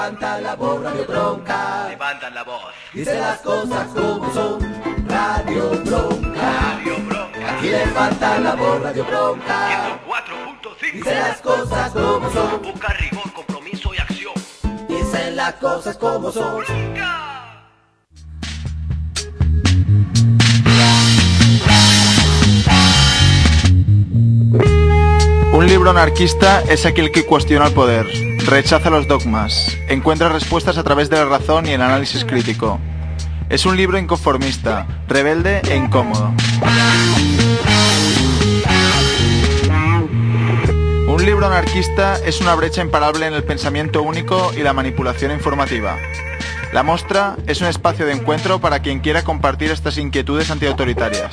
levantan la voz, Radio Bronca. Levantan la voz. Dice las cosas como son, Radio Bronca. Radio Bronca. Aquí levantan la voz, Radio Bronca. 104.5. Dice las cosas como son. Busca rigor, compromiso y acción. Dicen las cosas como son. ¡Bronca! Un libro anarquista es aquel que cuestiona el poder, rechaza los dogmas, encuentra respuestas a través de la razón y el análisis crítico. Es un libro inconformista, rebelde e incómodo. Un libro anarquista es una brecha imparable en el pensamiento único y la manipulación informativa. La Mostra es un espacio de encuentro para quien quiera compartir estas inquietudes antiautoritarias.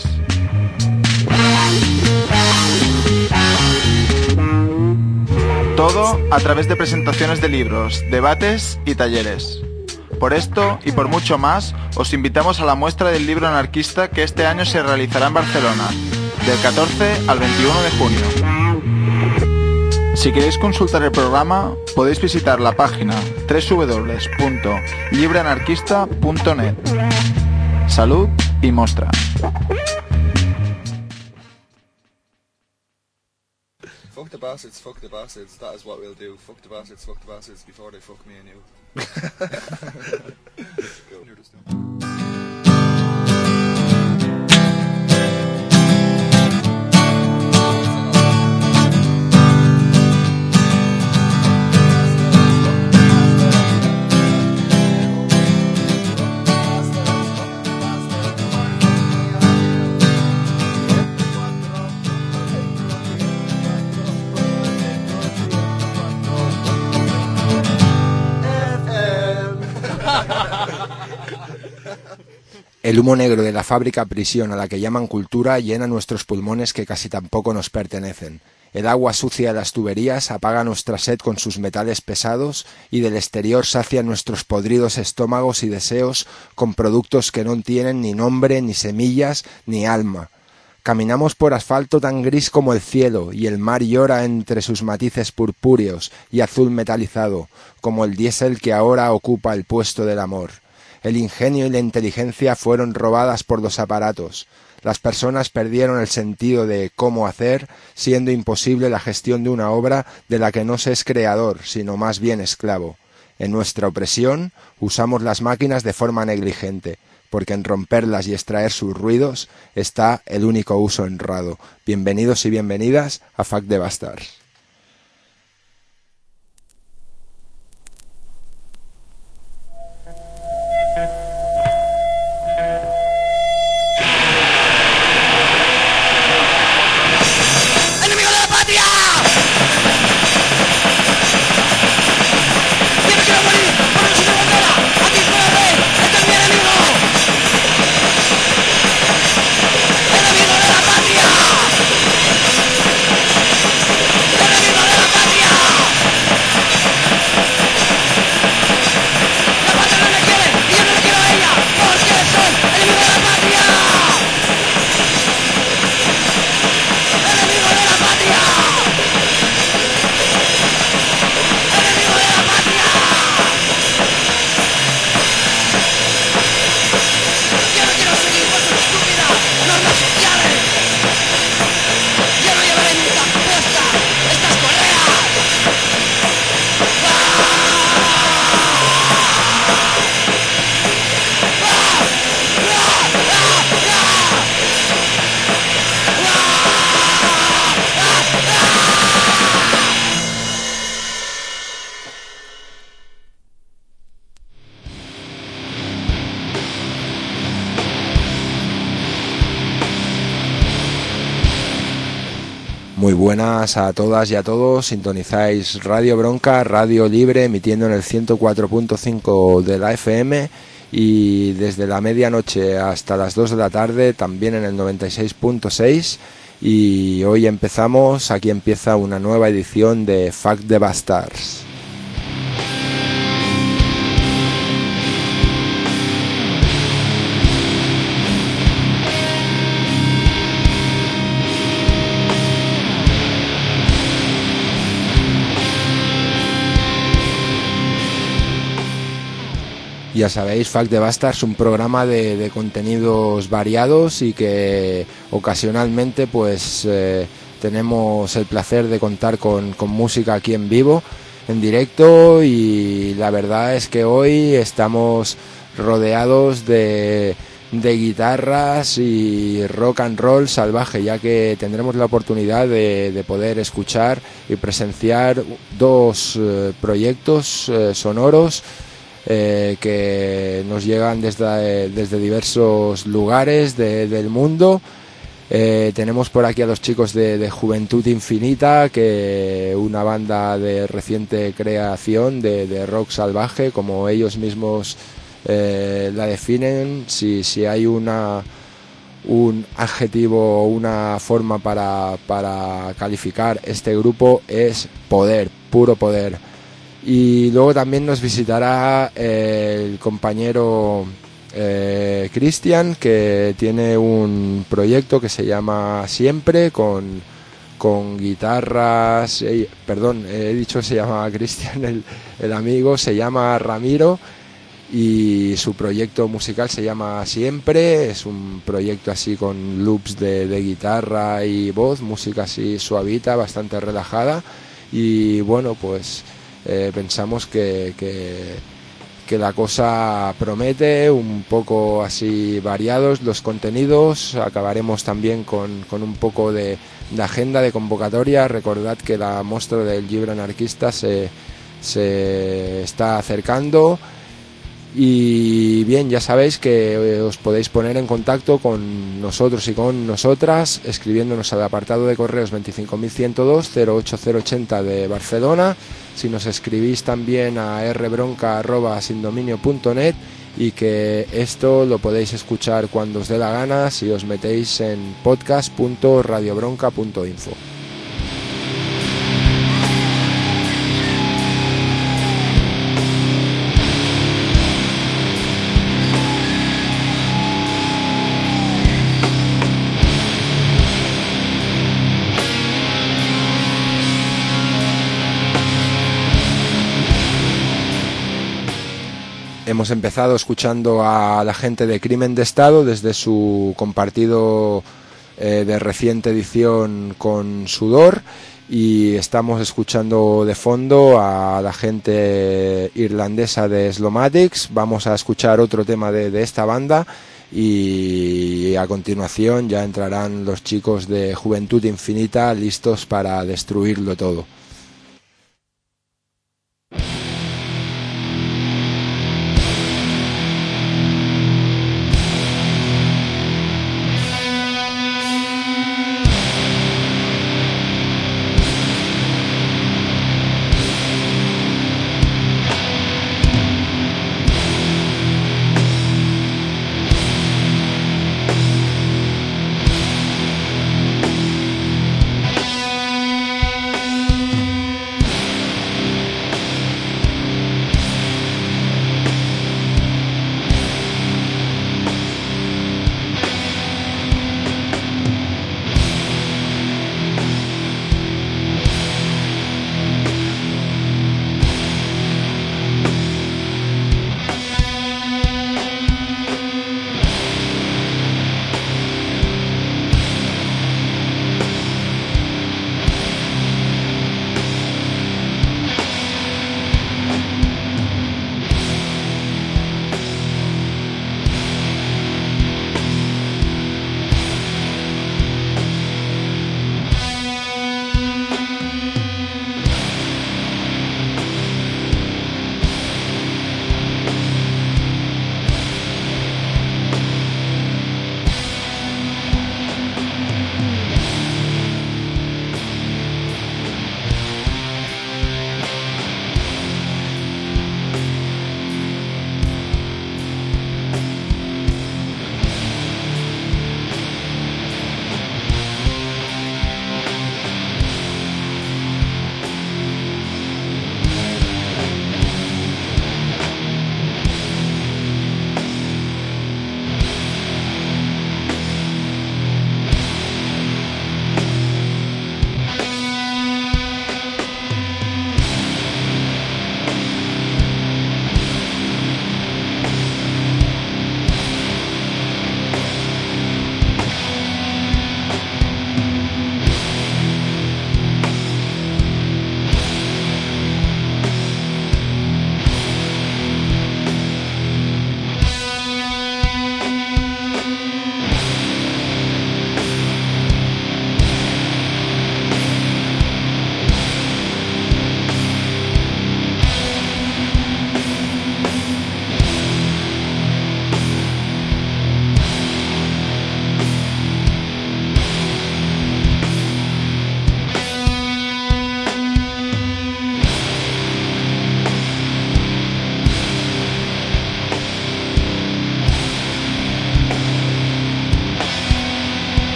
Todo a través de presentaciones de libros, debates y talleres. Por esto y por mucho más, os invitamos a la muestra del libro anarquista que este año se realizará en Barcelona, del 14 al 21 de junio. Si queréis consultar el programa, podéis visitar la página www.libreanarquista.net. Salud y mostra. Fuck the bastards, that is what we'll do. Fuck the bastards before they fuck me and you. El humo negro de la fábrica prisión a la que llaman cultura llena nuestros pulmones que casi tampoco nos pertenecen. El agua sucia de las tuberías apaga nuestra sed con sus metales pesados y del exterior sacia nuestros podridos estómagos y deseos con productos que no tienen ni nombre, ni semillas, ni alma. Caminamos por asfalto tan gris como el cielo y el mar llora entre sus matices purpúreos y azul metalizado, como el diésel que ahora ocupa el puesto del amor. El ingenio y la inteligencia fueron robadas por los aparatos. Las personas perdieron el sentido de cómo hacer, siendo imposible la gestión de una obra de la que no se es creador, sino más bien esclavo. En nuestra opresión usamos las máquinas de forma negligente, porque en romperlas y extraer sus ruidos está el único uso honrado. Bienvenidos y bienvenidas a Fuck the Bastards. Muy buenas a todas y a todos, sintonizáis Radio Bronca, radio libre, emitiendo en el 104.5 de la FM y desde la medianoche hasta las 2 de la tarde también en el 96.6 y hoy empezamos, aquí empieza una nueva edición de Fuck the Bastards. Ya sabéis, Fuck the Bastards es un programa de contenidos variados y que ocasionalmente pues tenemos el placer de contar con música aquí en vivo, en directo, y la verdad es que hoy estamos rodeados de guitarras y rock and roll salvaje, ya que tendremos la oportunidad de poder escuchar y presenciar dos proyectos sonoros que nos llegan desde diversos lugares del mundo. Tenemos por aquí a los chicos de Juventud Infinita, que una banda de reciente creación de rock salvaje, como ellos mismos la definen. Si hay un adjetivo o una forma para calificar este grupo, es poder, puro poder. Y luego también nos visitará el compañero Cristian, que tiene un proyecto que se llama Siempre, con guitarras, perdón, he dicho que se llama Cristian, el amigo se llama Ramiro, y su proyecto musical se llama Siempre. Es un proyecto así con loops de guitarra y voz, música así suavita, bastante relajada, y bueno, pues pensamos que la cosa promete, un poco así variados los contenidos. Acabaremos también con un poco de agenda, de convocatoria. Recordad que la muestra del libro anarquista se está acercando. Y bien, ya sabéis que os podéis poner en contacto con nosotros y con nosotras escribiéndonos al apartado de correos 25102-08080 de Barcelona. Si nos escribís también a rbronca@sindominio.net, y que esto lo podéis escuchar cuando os dé la gana si os metéis en podcast.radiobronca.info. Hemos empezado escuchando a la gente de Crimen de Estado desde su compartido de reciente edición con Sudor, y estamos escuchando de fondo a la gente irlandesa de Slomatics. Vamos a escuchar otro tema de esta banda, y a continuación ya entrarán los chicos de Juventud Infinita listos para destruirlo todo.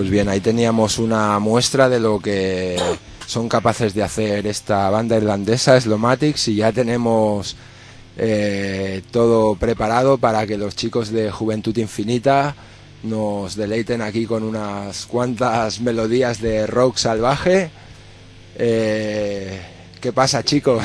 Pues bien, ahí teníamos una muestra de lo que son capaces de hacer esta banda irlandesa, Slomatics, y ya tenemos todo preparado para que los chicos de Juventud Infinita nos deleiten aquí con unas cuantas melodías de rock salvaje. ¿Qué pasa, chicos?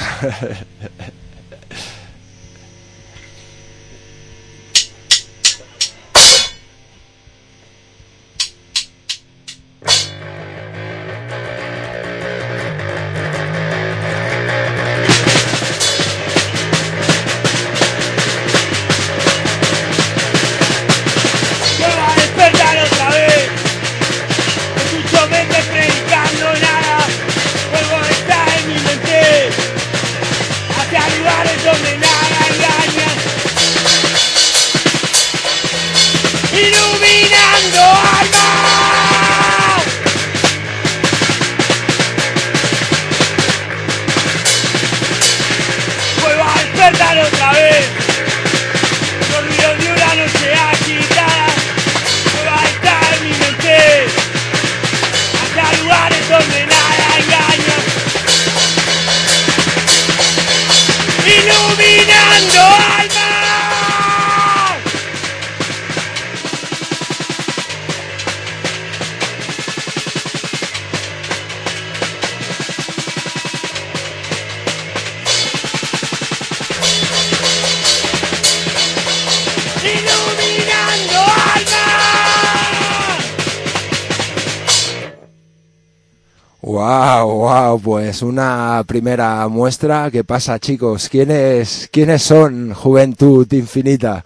Wow, pues una primera muestra. ¿Qué pasa, chicos? ¿Quiénes son Juventud Infinita?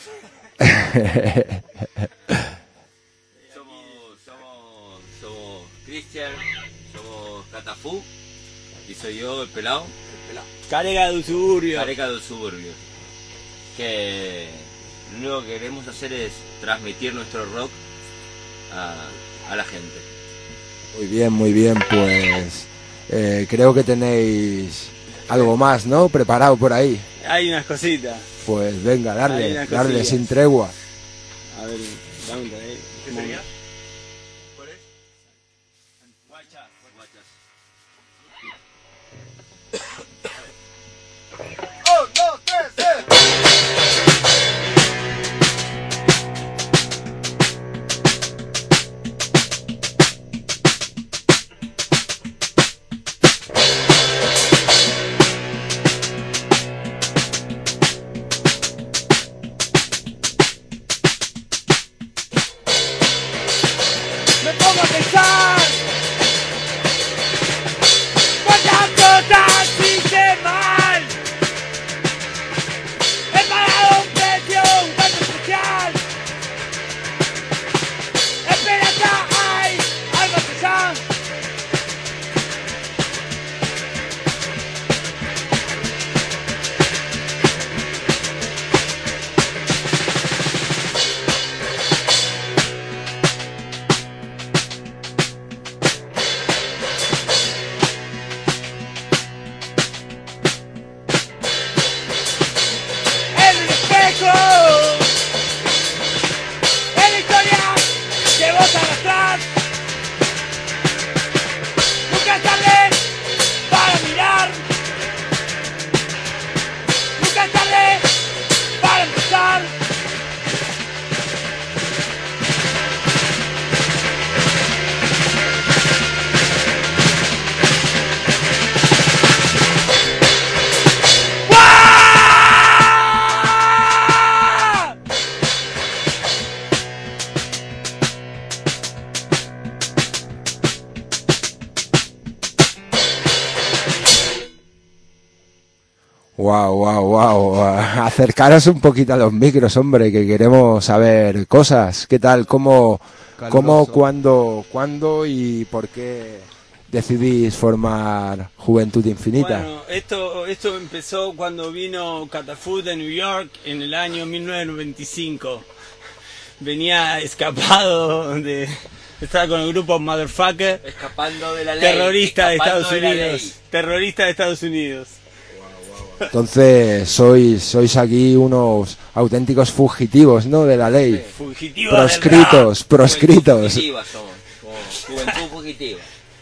Somos Cristian, somos Catafú y soy yo, el pelado. Careca del Suburbio. Careca del Suburbio. Que lo único que queremos hacer es transmitir nuestro rock a la gente. Muy bien, pues creo que tenéis algo más, ¿no? Preparado por ahí. Hay unas cositas. Pues venga, darle sin tregua. A ver, dame ahí. ¿Qué sería? ¿Cuál es? Guachas. Wow. Acercaros un poquito a los micros, hombre, que queremos saber cosas. ¿Qué tal? ¿Cómo, cuándo y por qué decidís formar Juventud Infinita? Bueno, esto empezó cuando vino Catafú de New York en el año 1995. Venía escapado de... Estaba con el grupo Motherfucker. Escapando de la ley. Terrorista de Estados Unidos. Entonces sois aquí unos auténticos fugitivos, ¿no? De la ley. Fugitivos proscritos. Juventud fugitiva.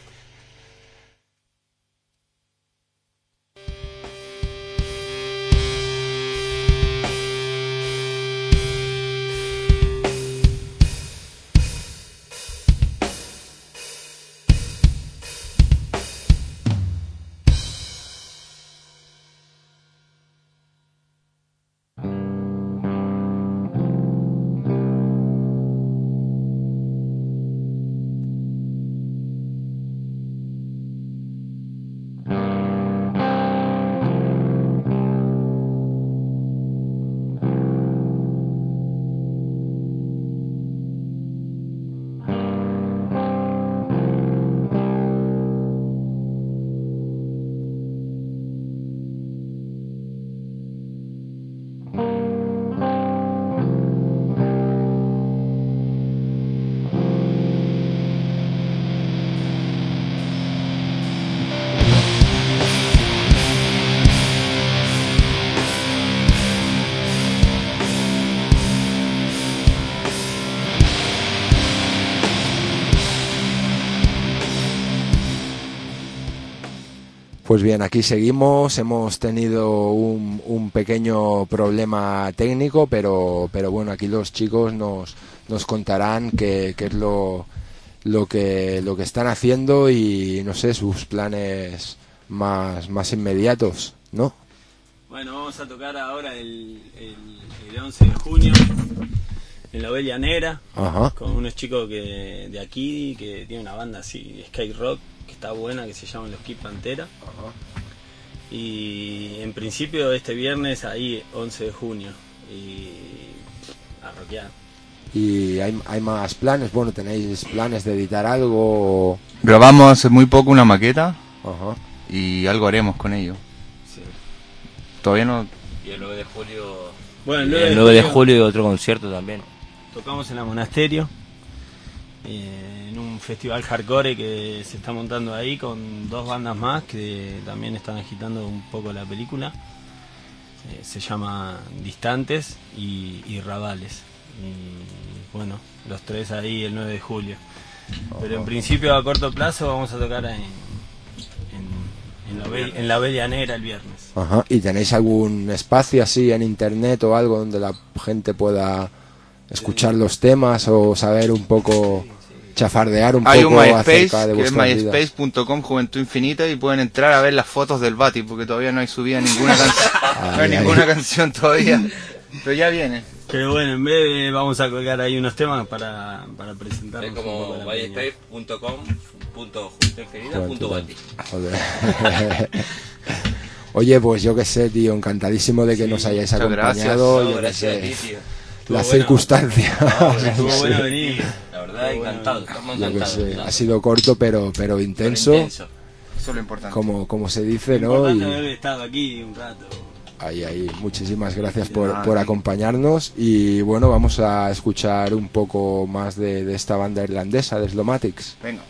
Pues bien, aquí seguimos. Hemos tenido un pequeño problema técnico, pero bueno, aquí los chicos nos contarán qué es lo que están haciendo y, no sé, sus planes más inmediatos, ¿no? Bueno, vamos a tocar ahora el 11 de junio en la Bella Negra. Ajá. Con unos chicos de aquí que tienen una banda así, skate rock, que está buena, que se llaman Los Kid Pantera. Ajá. Y en principio este viernes ahí, 11 de junio, y a rockear. ¿Y hay más planes? Bueno, ¿tenéis planes de editar algo? Grabamos hace muy poco una maqueta. Ajá. Y algo haremos con ello. Sí. Todavía no... Y el 9 de julio... Bueno, el 9 de julio otro concierto también. Tocamos en la Monasterio, en un festival hardcore que se está montando ahí con dos bandas más que también están agitando un poco la película. Se llama Distantes y Rabales. Y bueno, los tres ahí el 9 de julio. Pero en principio a corto plazo vamos a tocar en la Bella Negra el viernes. Ajá. ¿Y tenéis algún espacio así en internet o algo donde la gente pueda escuchar los temas o saber un poco, chafardear un Hay poco un acerca MySpace, de que es vuestras vidas? myspace.com Juventud Infinita, y pueden entrar a ver las fotos del Bati, porque todavía no hay subida ninguna canción. No hay ninguna canción todavía, pero ya viene. Pero bueno, en breve vamos a colgar ahí unos temas para presentarnos. Es un poco como a la peña. myspace.com.juventudefinita.bati. Joder. Oye, pues yo qué sé, tío, encantadísimo de que nos hayáis muchas acompañado. No, yo qué gracias a sé, ti, tío. la bueno. circunstancia. Estuvo No sé, bueno venir. La verdad, encantado. Estamos yo qué encantados. sé, ha sido corto pero intenso, Intenso. Eso es lo importante. como se dice, Lo ¿no? importante es Y haber estado aquí un rato. ahí, muchísimas gracias por acompañarnos. Y bueno, vamos a escuchar un poco más de esta banda irlandesa, de Slomatics. Venga.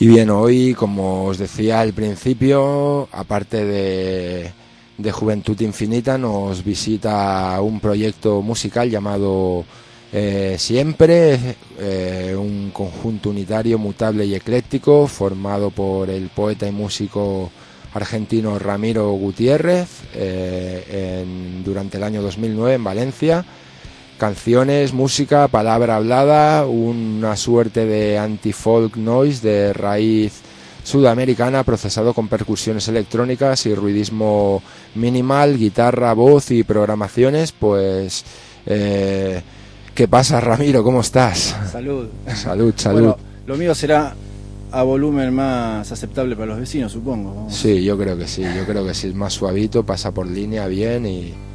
Y bien, hoy, como os decía al principio, aparte de Juventud Infinita, nos visita un proyecto musical llamado Siempre, un conjunto unitario, mutable y ecléctico, formado por el poeta y músico argentino Ramiro Gutiérrez durante el año 2009 en Valencia. Canciones, música, palabra hablada, una suerte de anti-folk noise de raíz sudamericana procesado con percusiones electrónicas y ruidismo minimal, guitarra, voz y programaciones. Pues ¿qué pasa, Ramiro? ¿Cómo estás? Salud. Salud. Bueno, lo mío será a volumen más aceptable para los vecinos, supongo. Vamos. Sí, yo creo que sí, es más suavito, pasa por línea bien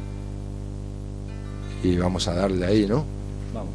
y vamos a darle ahí, ¿no? Vamos.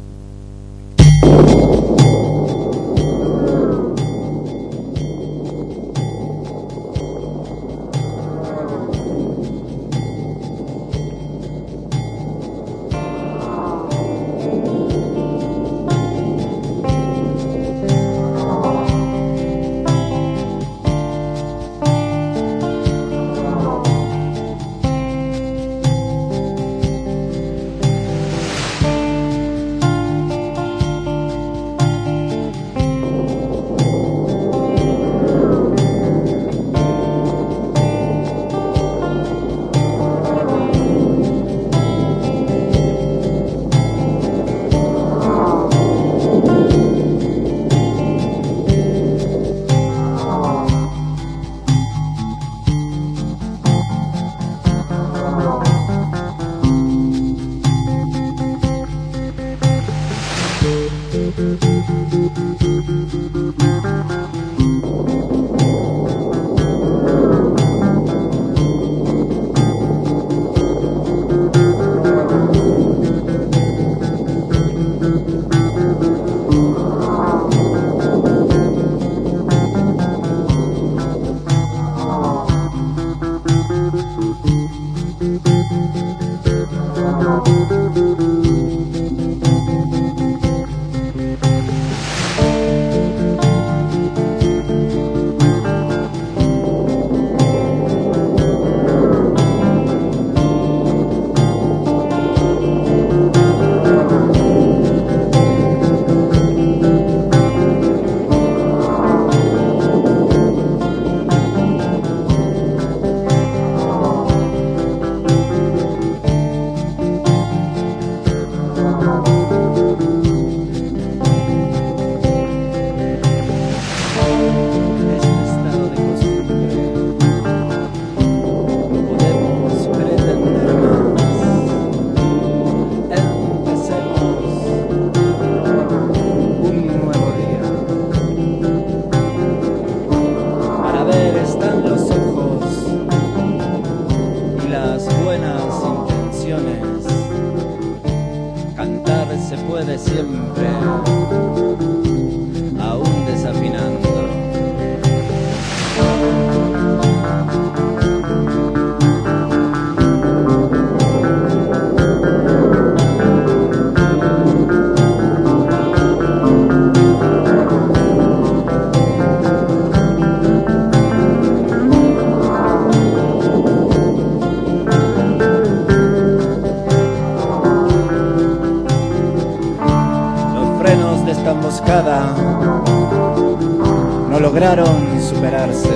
no lograron superarse.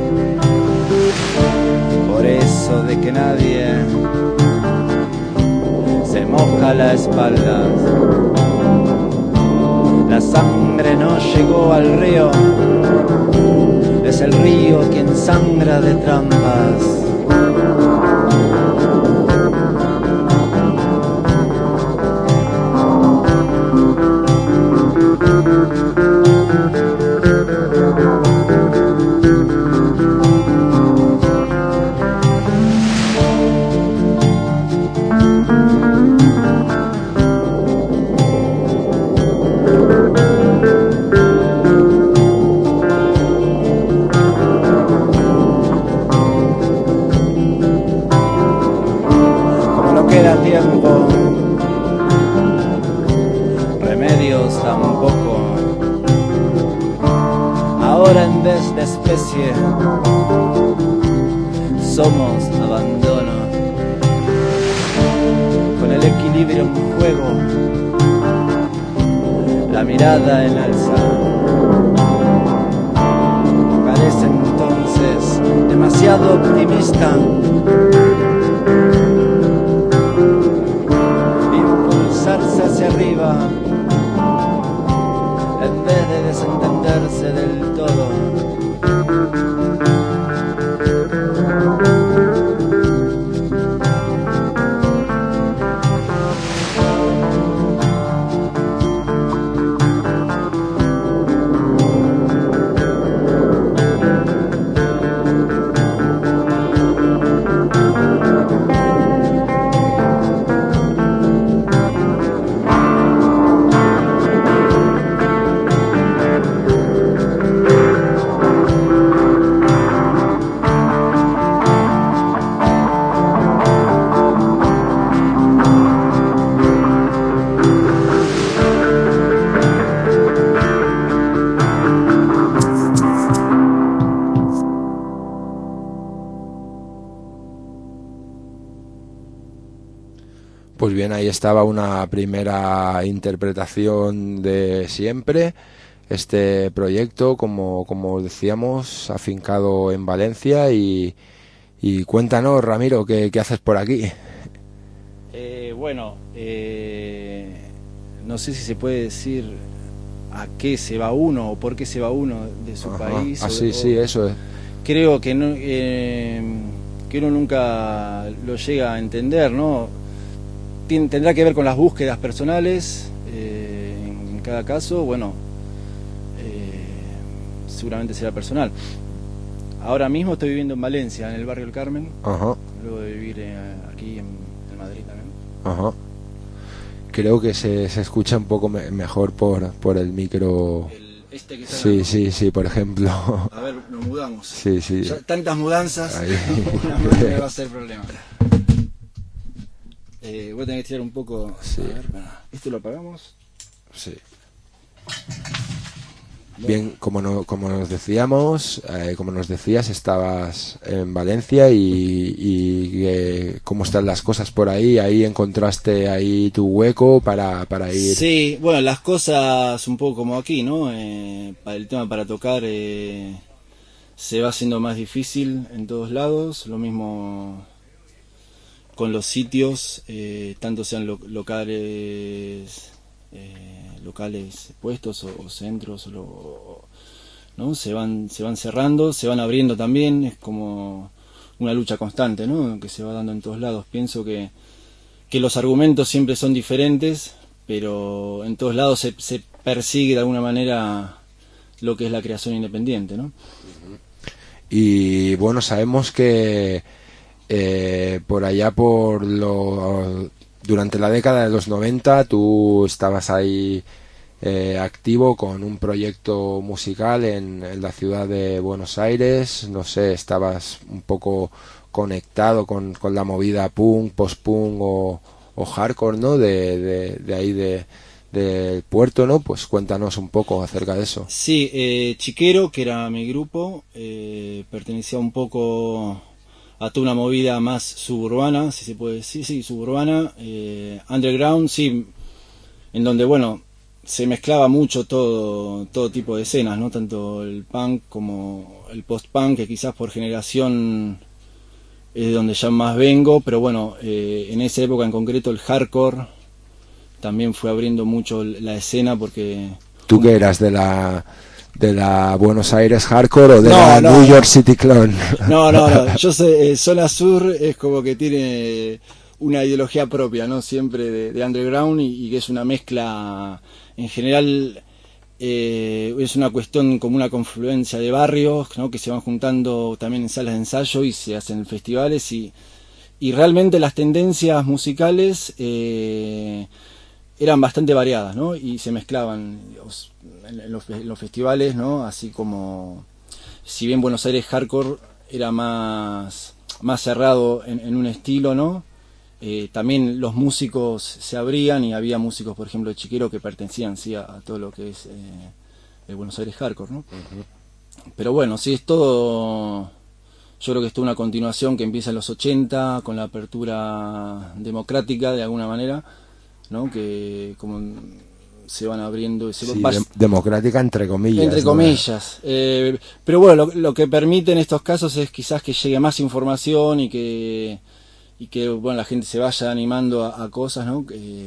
Por eso de que nadie se moja la espalda. La sangre no llegó al río, es el río quien sangra de trampas. especie. Somos abandono, con el equilibrio en juego, la mirada en alza. Parece entonces demasiado optimista impulsarse hacia arriba en vez de desentenderse del todo. Pues bien, ahí estaba una primera interpretación de Siempre, este proyecto, como decíamos, afincado en Valencia. Y cuéntanos, Ramiro, ¿qué haces por aquí? No sé si se puede decir a qué se va uno o por qué se va uno de su país. Sí, eso es. Creo que no, que uno nunca lo llega a entender, ¿no? Tendrá que ver con las búsquedas personales en cada caso. Seguramente será personal. Ahora mismo estoy viviendo en Valencia, en el barrio del Carmen. Ajá. Luego de vivir aquí en Madrid también. Ajá. Creo que se escucha un poco mejor por el micro. Este que está Sí, por ejemplo. A ver, nos mudamos. Sí. Ya, tantas mudanzas, Ahí. una más me va a ser problema. Voy a tener que tirar un poco. Sí. A ver, ¿esto lo apagamos? Sí. Bien, como nos decíamos, como nos decías, estabas en Valencia y ¿cómo están las cosas por ahí? Ahí encontraste ahí tu hueco para ir. Sí, bueno, las cosas un poco como aquí, ¿no? Para el tema para tocar se va haciendo más difícil en todos lados. Lo mismo con los sitios, tanto sean locales puestos o centros, ¿no? Se van cerrando, se van abriendo también. Es como una lucha constante, ¿no? Que se va dando en todos lados. Pienso que los argumentos siempre son diferentes, pero en todos lados se persigue de alguna manera lo que es la creación independiente, ¿no? Y bueno, sabemos que por allá durante la década de los 90 tú estabas ahí activo con un proyecto musical en la ciudad de Buenos Aires. No sé, estabas un poco conectado con la movida punk, post-punk o hardcore, ¿no? De ahí del puerto, ¿no? Pues cuéntanos un poco acerca de eso. Sí, Chiquero, que era mi grupo, pertenecía un poco a toda una movida más suburbana, si se puede decir, sí, suburbana, underground, sí, en donde, bueno, se mezclaba mucho todo tipo de escenas, ¿no? Tanto el punk como el post-punk, que quizás por generación es de donde ya más vengo, pero bueno, en esa época en concreto el hardcore también fue abriendo mucho la escena porque... ¿Tú qué eras, de la Buenos Aires hardcore o de la New York City Clone? No, yo sé, Zona Sur es como que tiene una ideología propia, ¿no? Siempre de underground y que es una mezcla, en general, es una cuestión como una confluencia de barrios, ¿no? Que se van juntando también en salas de ensayo y se hacen festivales y realmente las tendencias musicales eran bastante variadas, ¿no? Y se mezclaban en los festivales, ¿no? Así como, si bien Buenos Aires hardcore era más cerrado en un estilo, ¿no? También los músicos se abrían y había músicos, por ejemplo, de Chiquero que pertenecían, sí, a todo lo que es el Buenos Aires hardcore, ¿no? Pero bueno, sí, es todo... Yo creo que es toda una continuación que empieza en los 80 con la apertura democrática de alguna manera, ¿no? Que como se van abriendo... Sí, democrática entre comillas. Entre comillas. ¿No? Pero bueno, lo que permite en estos casos es quizás que llegue más información y que bueno, la gente se vaya animando a cosas, ¿no?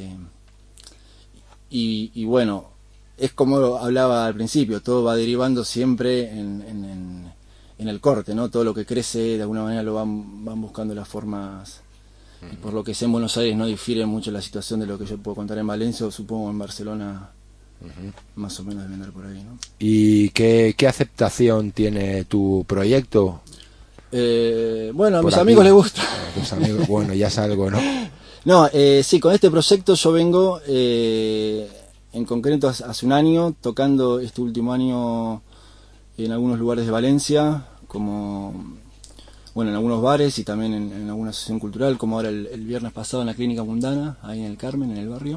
Y bueno, es como hablaba al principio, todo va derivando siempre en el corte, ¿no? Todo lo que crece de alguna manera lo van buscando las formas. Y por lo que sé en Buenos Aires no difiere mucho la situación de lo que yo puedo contar en Valencia, o supongo en Barcelona más o menos debe andar por ahí, ¿no? ¿Y qué aceptación tiene tu proyecto? Bueno, a Por mis aquí. amigos les gusta. A tus amigos, bueno, ya es algo, ¿no? No, sí, con este proyecto yo vengo en concreto hace un año, tocando este último año en algunos lugares de Valencia, como bueno, en algunos bares y también en alguna asociación cultural, como ahora el viernes pasado en la Clínica Mundana, ahí en el Carmen, en el barrio.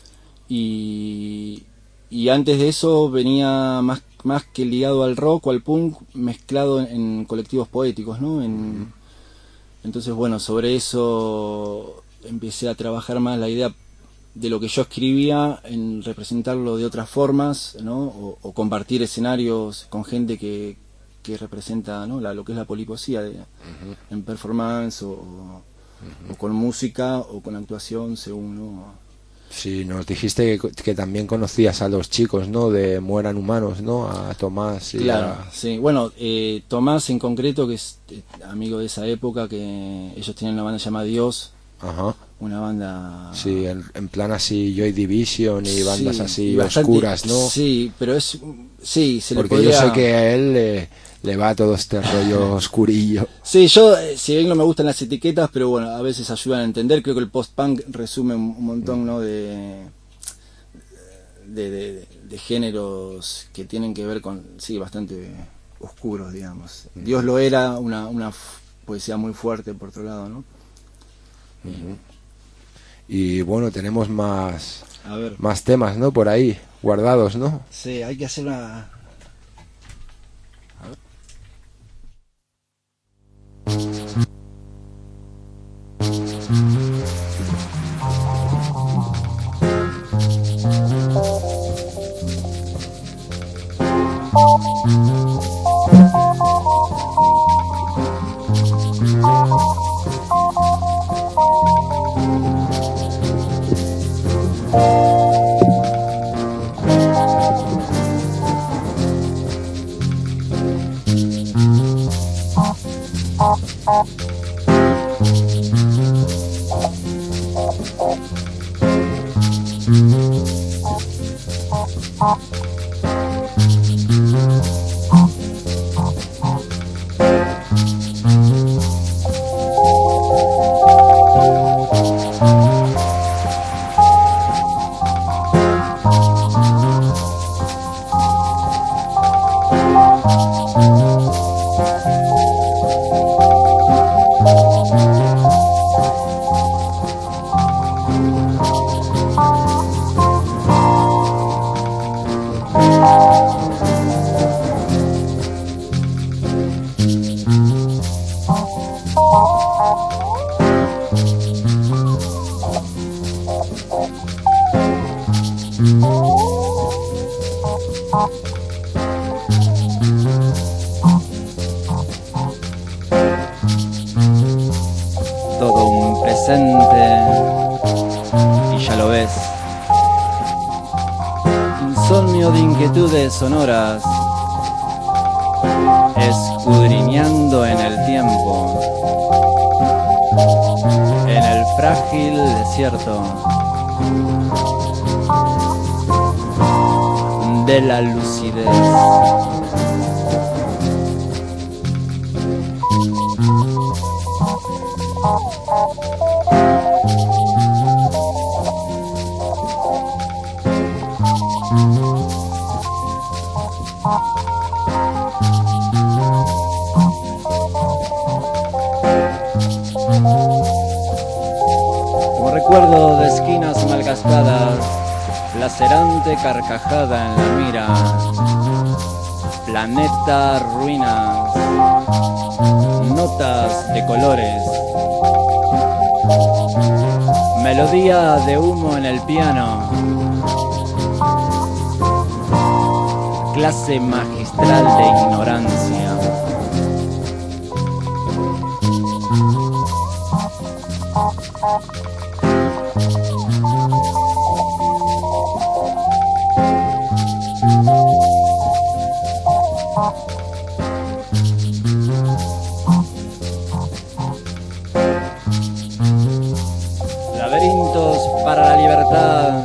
Y antes de eso venía más que ligado al rock o al punk, mezclado en colectivos poéticos, ¿no? Entonces, bueno, sobre eso empecé a trabajar más la idea de lo que yo escribía, en representarlo de otras formas, ¿no? O compartir escenarios con gente que representa, ¿no? lo que es la polipoesía en performance o con música o con actuación, según, ¿no? Sí, nos dijiste que también conocías a los chicos, ¿no? De Mueran Humanos, ¿no? A Tomás y claro, sí. Bueno, Tomás en concreto, que es amigo de esa época, que ellos tenían una banda llamada Dios. Ajá. Una banda... Sí, en plan así Joy Division y bandas sí, así bastante, oscuras, ¿no? Sí, pero es... Sí, se porque le podría... yo sé que a él le va todo este rollo oscurillo. Sí, yo, si bien no me gustan las etiquetas, pero bueno, a veces ayudan a entender. Creo que el post-punk resume un montón, ¿no? de géneros que tienen que ver con... Sí, bastante oscuros, digamos. Dios lo era, una poesía muy fuerte, por otro lado, ¿no? Y bueno, tenemos más más temas, ¿no? Por ahí, guardados, ¿no? Sí, hay que hacer una... Todo un presente y ya lo ves. Insomnio de inquietudes sonoras, escudriñando en el tiempo, en el frágil desierto de la lucidez. Como recuerdo de esquinas malgastadas, lacerante carcajada en la mira, Planeta Ruinas. Notas de colores. Melodía de humo en el piano. Clase magistral de ignorancia. Laberintos para la libertad.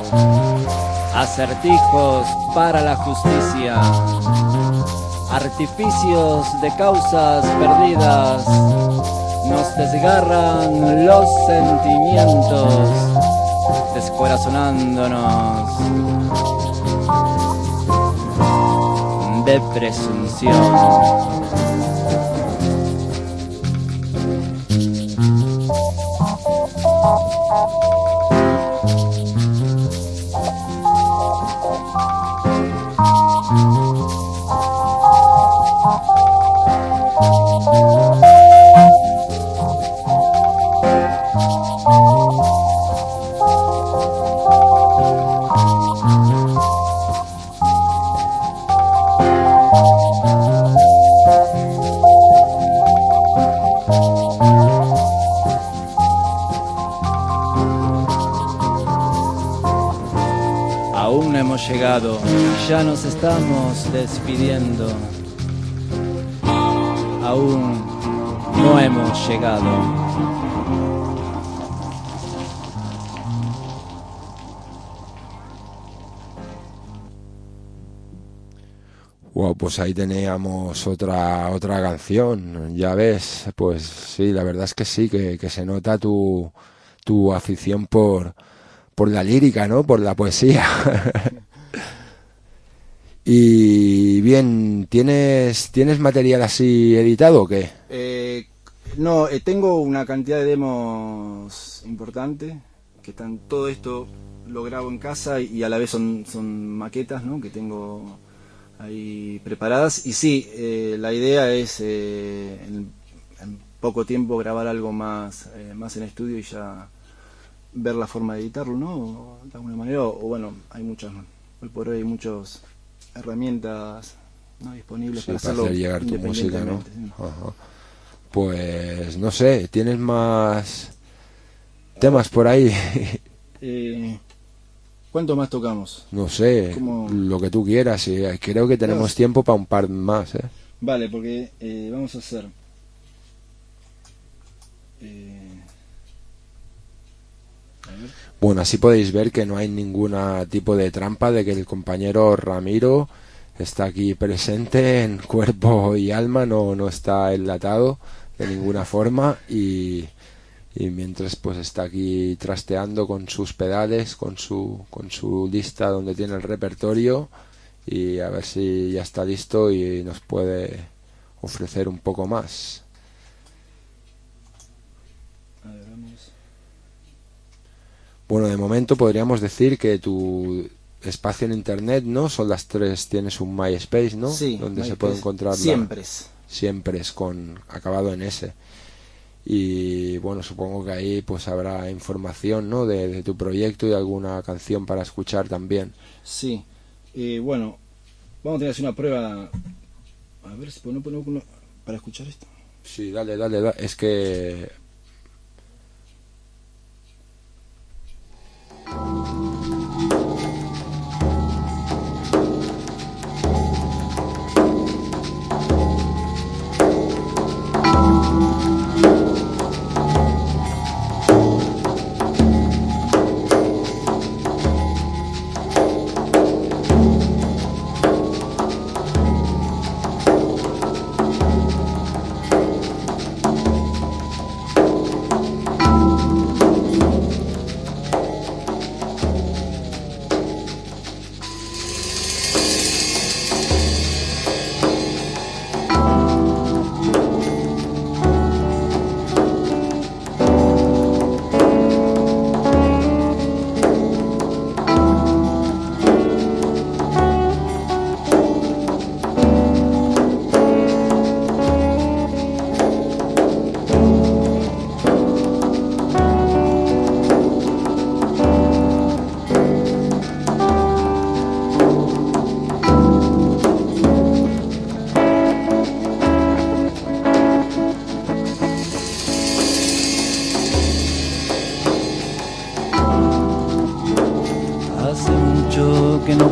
Acertijos para la justicia. Artificios de causas perdidas. Nos desgarran los sentimientos, descorazonándonos de presunción. Aún no hemos llegado, ya nos estamos despidiendo. Aún no hemos llegado. Wow, pues ahí teníamos otra canción, ya ves, pues sí, la verdad es que sí, que se nota tu afición por la lírica, ¿no? Por la poesía. Y bien, ¿tienes material así editado o qué? No, tengo una cantidad de demos importante, que están, todo esto lo grabo en casa y a la vez son maquetas, ¿no? Que tengo ahí preparadas. Y sí, la idea es en poco tiempo grabar algo más en estudio y ya ver la forma de editarlo, ¿no? De alguna manera, o bueno, hay muchas, hoy por hoy hay muchas herramientas, ¿no? Disponibles Sí, para para hacerlo hacer llegar tu música, ¿no? sí. Ajá. Pues no sé, ¿tienes más temas por ahí? ¿Cuánto más tocamos? No sé, ¿Cómo? lo que tú quieras. Creo que tenemos tiempo para un par más, ¿eh? Vale, porque vamos a hacer... Bueno, así podéis ver que no hay ningún tipo de trampa, de que el compañero Ramiro está aquí presente en cuerpo y alma, no está enlatado de ninguna forma, y mientras pues está aquí trasteando con sus pedales, con su lista donde tiene el repertorio, y a ver si ya está listo y nos puede ofrecer un poco más. Bueno, de momento podríamos decir que tu espacio en internet, ¿no? Son las tres, tienes un MySpace, ¿no? Sí, donde MySpace. se puede encontrar siempre es con acabado en S. Y bueno, supongo que ahí pues habrá información, ¿no? De tu proyecto y alguna canción para escuchar también. Sí, bueno, vamos a tener que hacer una prueba. A ver si podemos poner uno para escuchar esto. Sí, dale. Es que...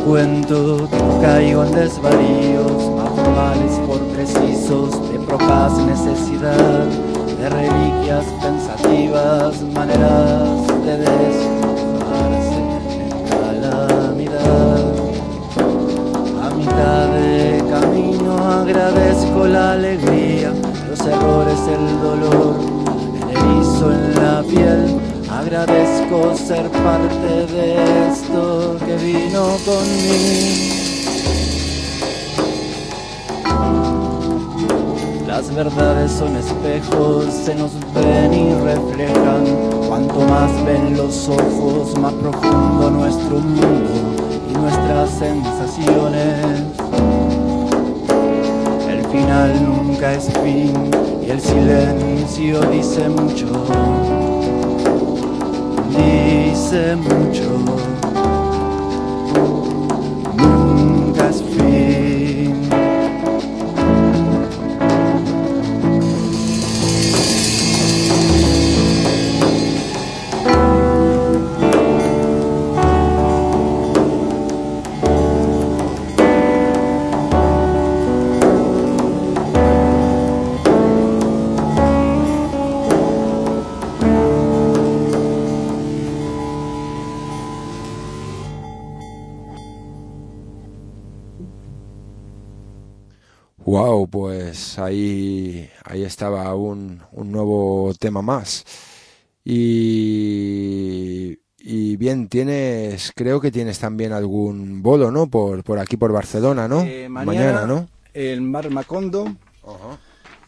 cuento que no caigo en desvaríos, más formales por precisos, de procaz necesidad, de reliquias pensativas, maneras de desnudarse en calamidad. A mitad de camino agradezco la alegría, los errores, el dolor, el erizo en la piel. Agradezco ser parte de esto que vino conmigo. Las verdades son espejos, se nos ven y reflejan. Cuanto más ven los ojos, más profundo nuestro mundo y nuestras sensaciones. El final nunca es fin y el silencio dice mucho. Dice mucho. Nunca es fin. Wow, pues ahí estaba un nuevo tema más. Y bien, creo que tienes también algún bolo, ¿no? Por aquí, por Barcelona, ¿no? Mañana, ¿no? En Bar Macondo. Ajá.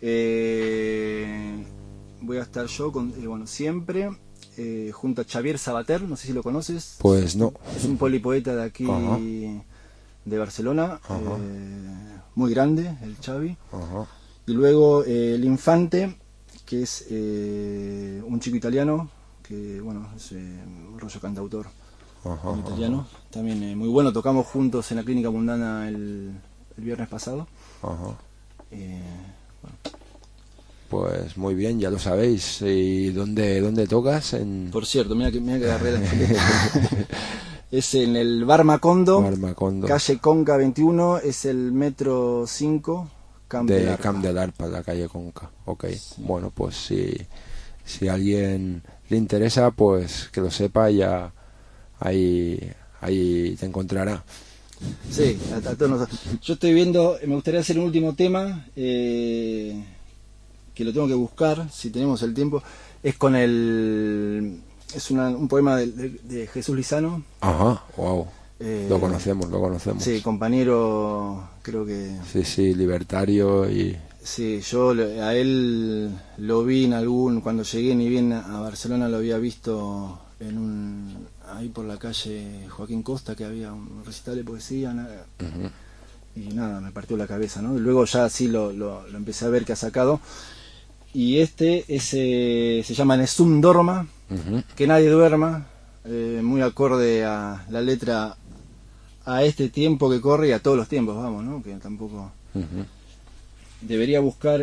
Voy a estar yo, siempre, junto a Xavier Sabater, no sé si lo conoces. Pues no. Es un polipoeta de aquí, Ajá. de Barcelona. Ajá. Muy grande, el Xavi. Ajá. Y luego el Infante, que es un chico italiano, que es rollo cantautor. Ajá, italiano. También muy bueno, tocamos juntos en la Clínica Mundana el viernes pasado. Ajá. Bueno. Pues muy bien, ya lo sabéis. ¿Y dónde tocas? Por cierto, mira que agarré la es en el Bar Macondo, calle Conca 21, es el metro 5, Camp del Arpa, la calle Conca. Ok, sí. Bueno, pues si a alguien le interesa, pues que lo sepa, ya ahí te encontrará. Sí, a todos nosotros. Yo estoy viendo, me gustaría hacer un último tema, que lo tengo que buscar, si tenemos el tiempo, es con es un poema de Jesús Lizano. Ajá, wow. Lo conocemos. Sí, compañero, creo que... Sí, libertario y... Sí, yo a él lo vi cuando llegué ni bien a Barcelona, lo había visto ahí por la calle Joaquín Costa, que había un recital de poesía, Uh-huh. Y nada, me partió la cabeza, ¿no? Y luego ya sí lo empecé a ver que ha sacado. Y se llama Nessun Dorma, uh-huh. Que nadie duerma, muy acorde a la letra, a este tiempo que corre y a todos los tiempos, vamos, ¿no? Que tampoco... Uh-huh. Debería buscar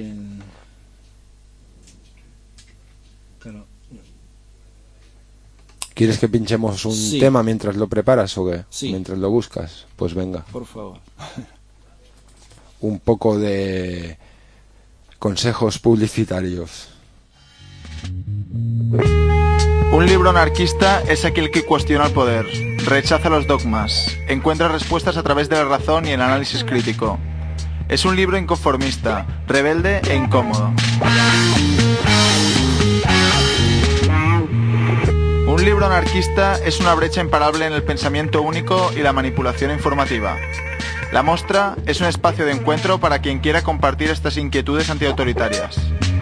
claro. ¿Quieres que pinchemos un tema mientras lo preparas o qué? Sí. Mientras lo buscas, pues venga. Por favor. Un poco de consejos publicitarios. Un libro anarquista es aquel que cuestiona el poder, rechaza los dogmas, encuentra respuestas a través de la razón y el análisis crítico. Es un libro inconformista, rebelde e incómodo. Un libro anarquista es una brecha imparable en el pensamiento único y la manipulación informativa. La Mostra es un espacio de encuentro para quien quiera compartir estas inquietudes antiautoritarias.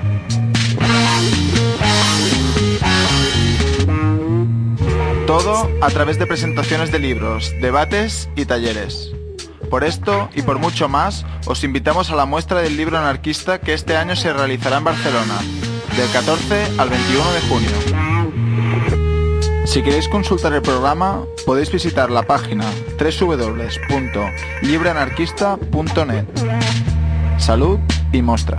Todo a través de presentaciones de libros, debates y talleres. Por esto y por mucho más, os invitamos a la muestra del libro anarquista que este año se realizará en Barcelona, del 14 al 21 de junio. Si queréis consultar el programa, podéis visitar la página www.libreanarquista.net. Salud y Mostra.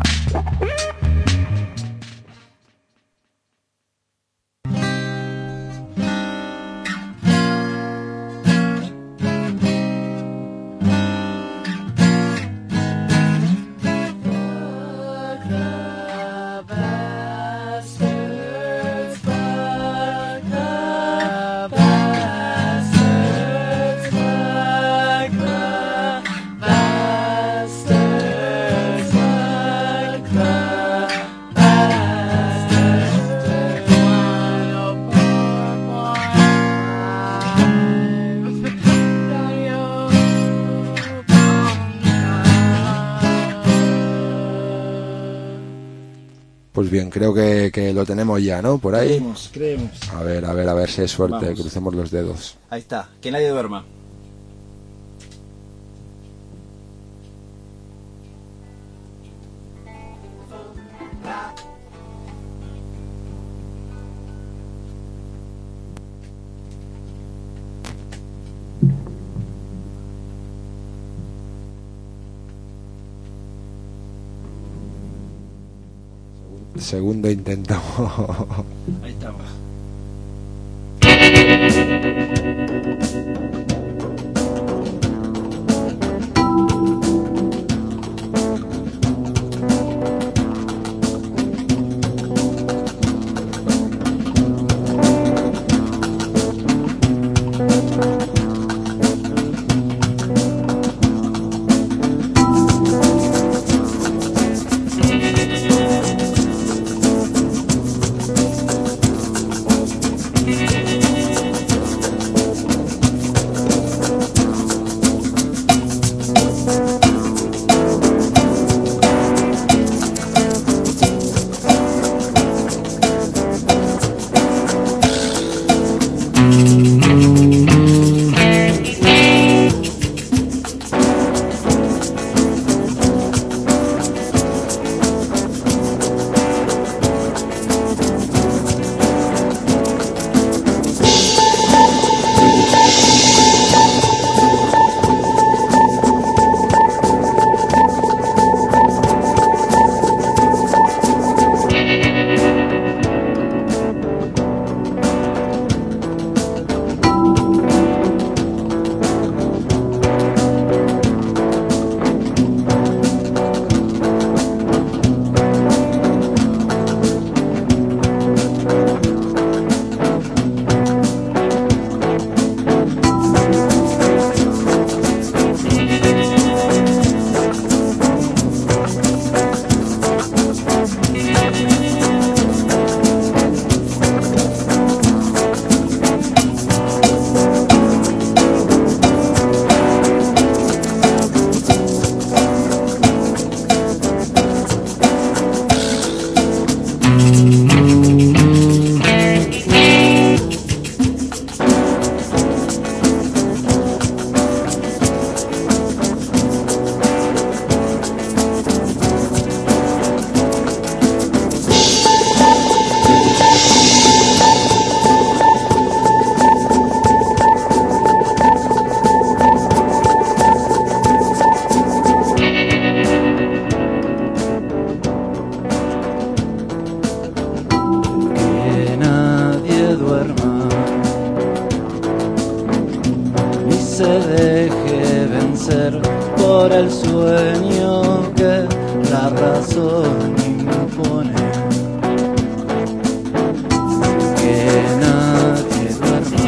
Pues bien, creo que lo tenemos ya, ¿no? Por ahí. Creemos. A ver si hay suerte, Vamos. crucemos los dedos. Ahí está, que nadie duerma. Segundo intento. Ahí estamos. por el sueño que la razón impone. Que nadie duerma.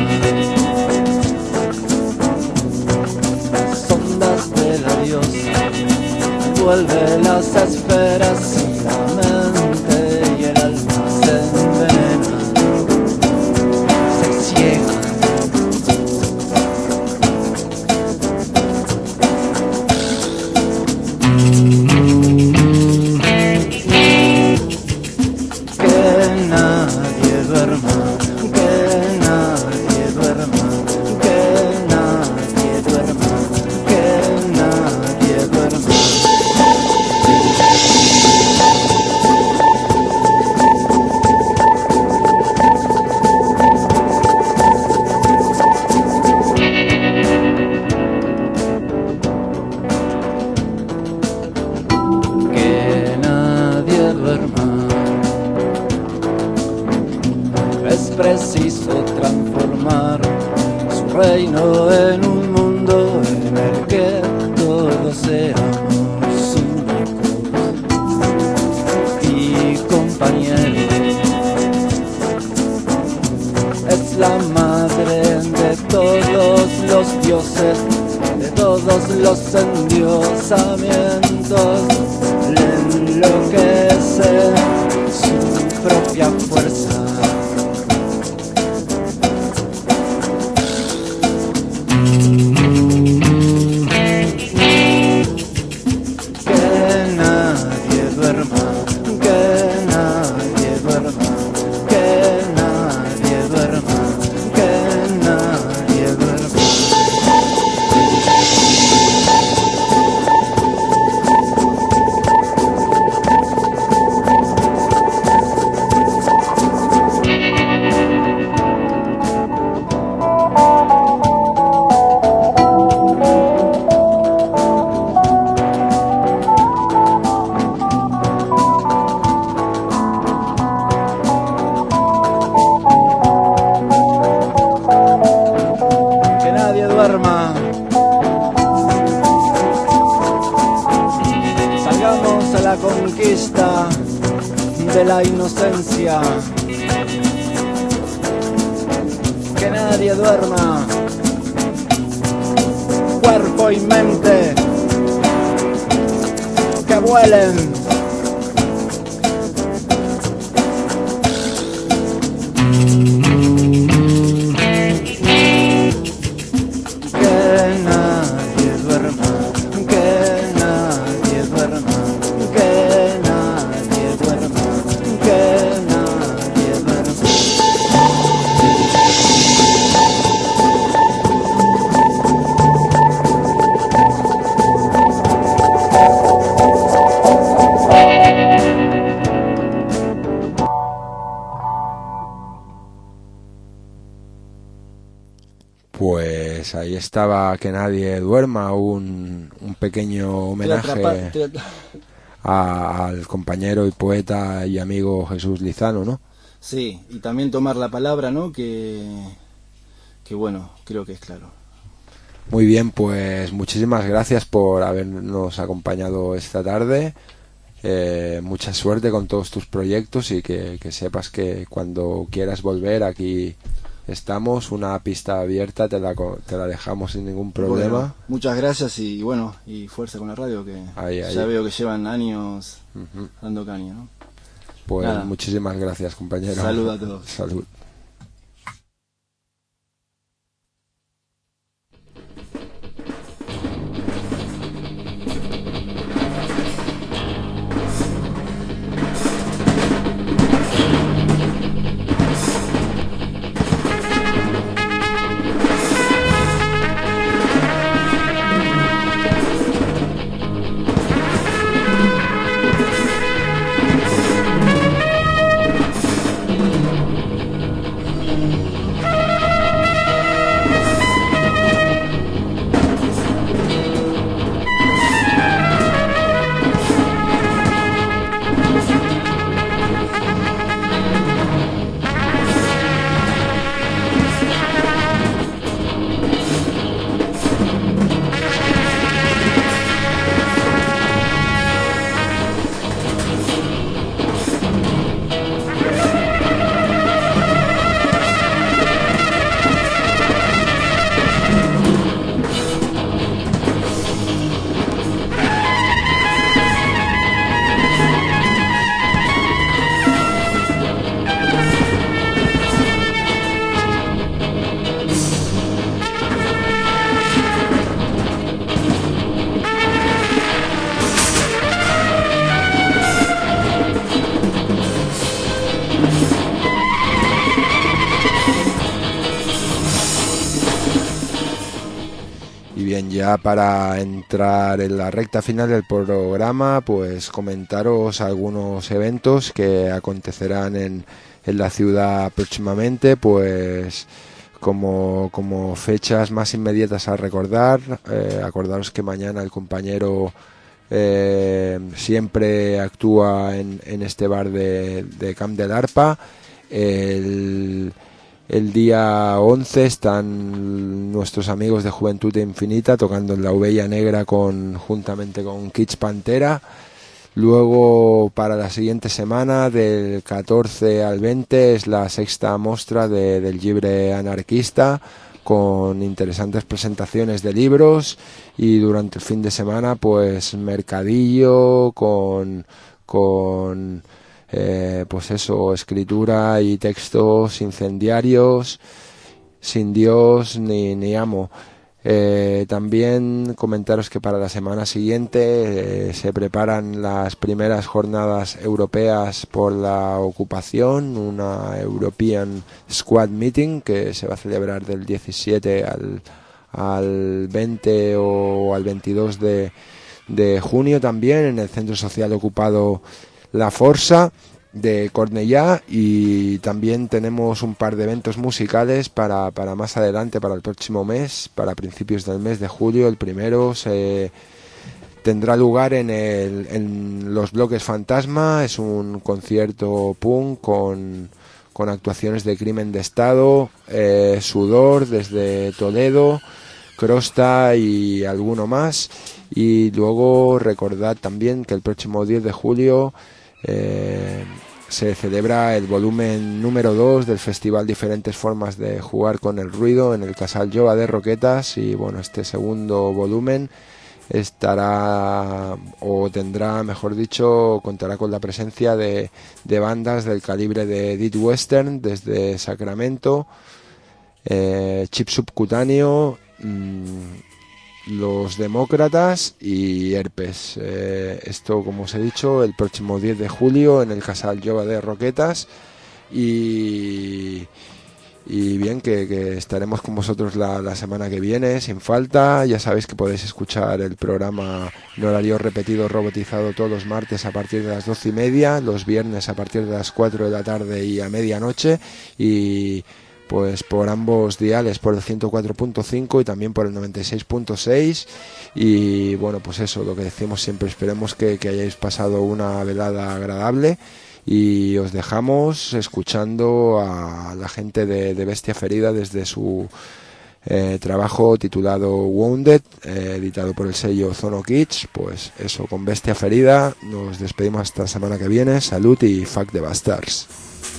Las ondas del adiós envuelve las esferas y la mente y el alma se envenenan, se ciegan. Es preciso transformar su reino en un mundo en el que todos seamos únicos y compañeros. Es la madre de todos los dioses, de todos los endiosamientos. Le enloquece su propia fuerza. Que nadie duerma, que nadie conquista de la inocencia. Que nadie duerma, cuerpo y mente, que vuelen. Pues ahí estaba Que nadie duerma, un pequeño homenaje al compañero y poeta y amigo Jesús Lizano, ¿no? Sí, y también tomar la palabra, ¿no? Que bueno, creo que es claro. Muy bien, pues muchísimas gracias por habernos acompañado esta tarde. Mucha suerte con todos tus proyectos y que sepas que cuando quieras volver aquí estamos, una pista abierta, te la dejamos sin ningún problema. Bueno, muchas gracias y bueno, y fuerza con la radio, que ya veo que llevan años dando caña, ¿no? Pues nada. Muchísimas gracias, compañero. Salud a todos. Salud. Ya para entrar en la recta final del programa, pues comentaros algunos eventos que acontecerán en la ciudad próximamente, pues como fechas más inmediatas a recordar. Acordaros que mañana el compañero siempre actúa en este bar de Camp del Arpa. El día 11 están nuestros amigos de Juventud Infinita tocando en la Ovella Negra juntamente con Kids Pantera. Luego, para la siguiente semana, del 14 al 20, es la sexta mostra del Llibre Anarquista, con interesantes presentaciones de libros, y durante el fin de semana, pues mercadillo con pues eso, escritura y textos incendiarios, sin Dios ni amo. También comentaros que para la semana siguiente se preparan las primeras jornadas europeas por la ocupación, una European Squad Meeting que se va a celebrar del 17 al 20 o al 22 de junio también en el Centro Social Ocupado La Força de Cornellá, y también tenemos un par de eventos musicales para más adelante, para el próximo mes, para principios del mes de julio. El primero tendrá lugar en los Bloques Fantasma, es un concierto punk con actuaciones de Crimen de Estado, Sudor desde Toledo, Crosta y alguno más. Y luego recordad también que el próximo 10 de julio se celebra el volumen número 2 del festival Diferentes Formas de Jugar con el Ruido en el Casal Jove de Roquetas. Y bueno, este segundo volumen estará, o tendrá, mejor dicho, contará con la presencia de bandas del calibre de Dead Western desde Sacramento, Chip Subcutáneo, Los Demócratas y Herpes. Esto, como os he dicho, el próximo 10 de julio en el Casal Jove de Roquetas. Y bien, que estaremos con vosotros la semana que viene, sin falta. Ya sabéis que podéis escuchar el programa en horario repetido, robotizado, todos los martes a partir de las 12:30, los viernes a partir de las 4 de la tarde y a medianoche. Y pues por ambos diales, por el 104.5 y también por el 96.6. Y bueno, pues eso, lo que decimos siempre, esperemos que hayáis pasado una velada agradable. Y os dejamos escuchando a la gente de Bestia Ferida desde su trabajo titulado Wounded, editado por el sello Ozono Kids. Pues eso, con Bestia Ferida nos despedimos hasta la semana que viene. Salud y fuck the bastards.